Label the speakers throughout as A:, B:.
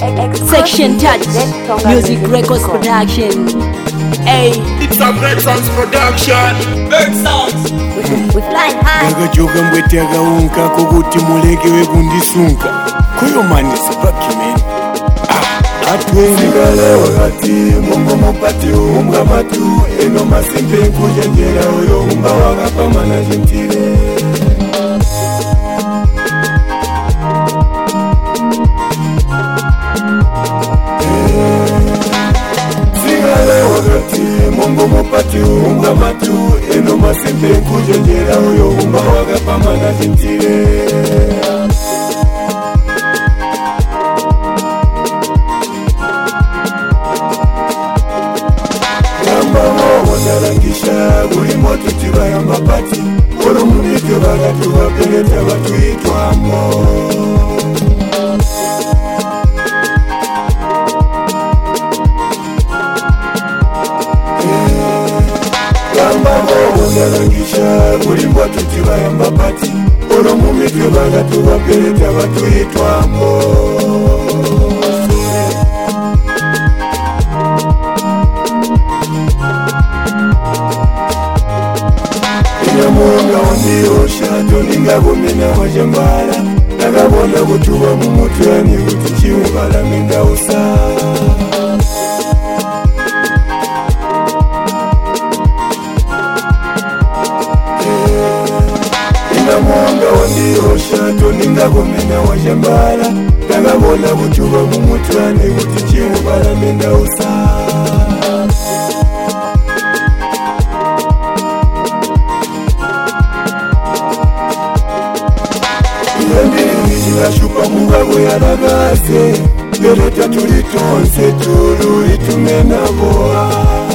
A: Section Touch Music Records Production. Hey,
B: it's a Break Sounds production. Break Sounds.
A: We flying high.
C: Ndakajoka mbweteka unka kokuti muleke wekundisunga koyo mani sipakimeni
D: atwenzikale wakati mungu mupati unga matu eno masimpe kujenjera oyo unga wakapamana jentile Sikale wakati mungu mupati unga matu eno masimpe kujenjera oyo unga wakapamana jentile Narangisha buri moto tibaya mapati Oro munike bagatu wapeleta watu itwamo Narangisha buri moto tibaya mapati Oro munike bagatu wapeleta watu itwamo Munga wandiosha toninga gomena wajambala Nakabona kutuwa mumutwani kuti chiungala minda usa Ina munga wandiosha toninga gomena wajambala Nakabona kutuwa mumutwani kuti chiungala minda usa Shupa munga kuyalagase Bereta tulitonse tulu itumena boa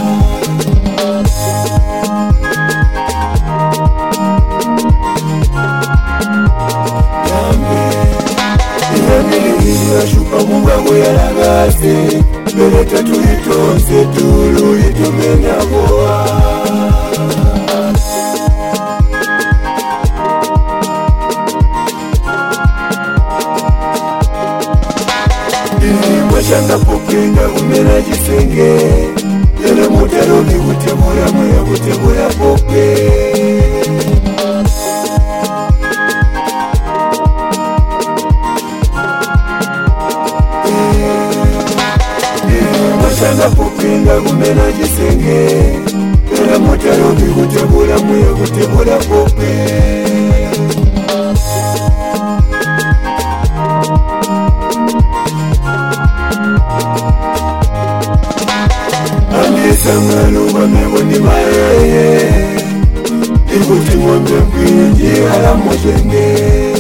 D: Shupa munga kuyalagase Bereta tulitonse tulu itumena boa Shanda pokenga kumena jisenge Yele mutero ni kutemura mwaya kutemura poke Shanda pokenga kumena jisenge Yele mutero ni kutemura mwaya kutemura poke Sangalo bamego ni maye Ikuti mwembe mpinji ala mojenge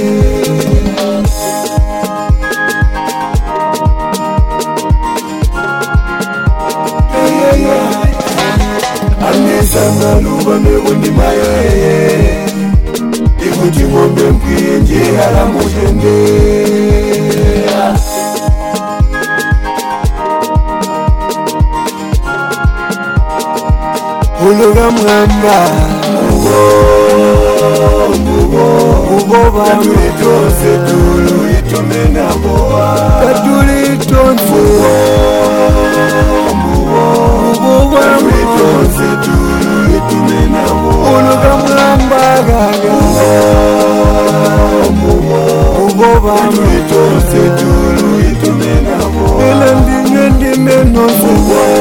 D: Ane sangalo bamego ni maye Ikuti mwembe mpinji ala mojenge Uluga mwamba Ugo Katuritonse tulu itumena boa Katuritonse Katuritonse tulu itumena boa Uluga mwamba gaga Katuritonse tulu itumena boa Elandingendi menonse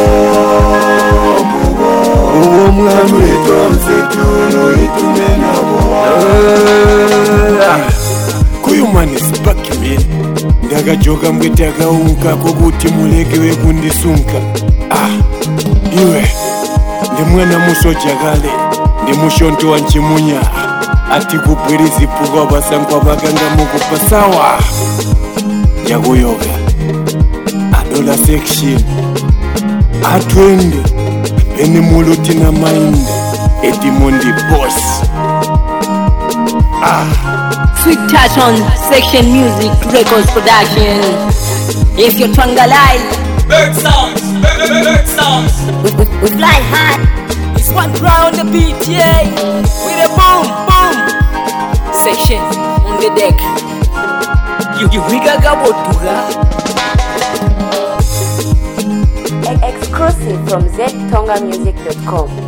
C: Kuyu mani sipakimeni Ndakajoka mbweteka unka kokuti muleke wekundisunga Iwe ndi mwana musoja kale ndi mushonto wa nchimunya Ati kupwirizi puka basangwa baganga mukupa sawa Yakuyoga Adola section Atwende Eni muluti na mind Edimondi boss
A: Sweet Touch on Section Music Records Production. If you're Twangalai
B: Break Sounds. Break Sounds.
A: we fly high. It's one round the beat, yeah. With a boom, boom. Section on the deck. You wigagabotuga.
E: Exclusive from ztongamusic.com.